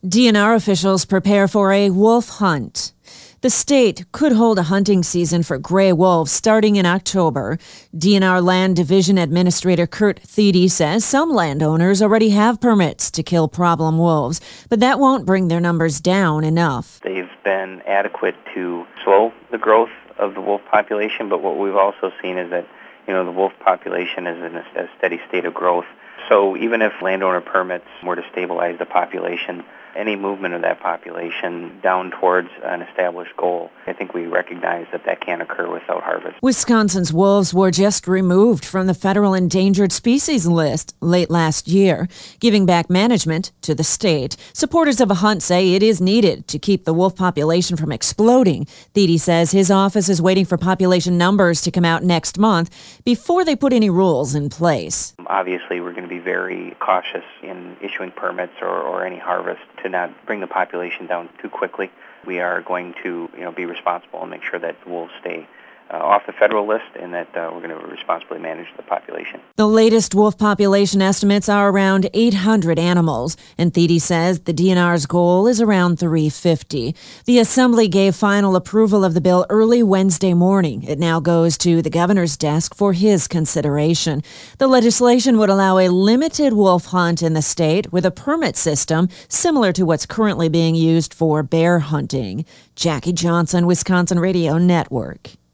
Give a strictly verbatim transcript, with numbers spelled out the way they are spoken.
D N R officials prepare for a wolf hunt. The state could hold a hunting season for gray wolves starting in October. D N R Land Division Administrator Kurt Thiede says some landowners already have permits to kill problem wolves, but that won't bring their numbers down enough. They've been adequate to slow the growth of the wolf population, but what we've also seen is that, you know, the wolf population is in a, a steady state of growth. So even if landowner permits were to stabilize the population, any movement of that population down towards an established goal, I think we recognize that that can't occur without harvest. Wisconsin's wolves were just removed from the federal endangered species list late last year, giving back management to the state. Supporters of a hunt say it is needed to keep the wolf population from exploding. Thiede says his office is waiting for population numbers to come out next month before they put any rules in place. Obviously, we're going to be very cautious in issuing permits or, or any harvest to not bring the population down too quickly. We are going to, you know, be responsible and make sure that wolves stay uh, off the federal list and that uh, we're going to responsibly manage the population. The latest wolf population estimates are around eight hundred animals, and Thiede says the D N R's goal is around three hundred fifty. The Assembly gave final approval of the bill early Wednesday morning. It now goes to the governor's desk for his consideration. The legislation would allow a limited wolf hunt in the state with a permit system similar to what's currently being used for bear hunting. Jackie Johnson, Wisconsin Radio Network.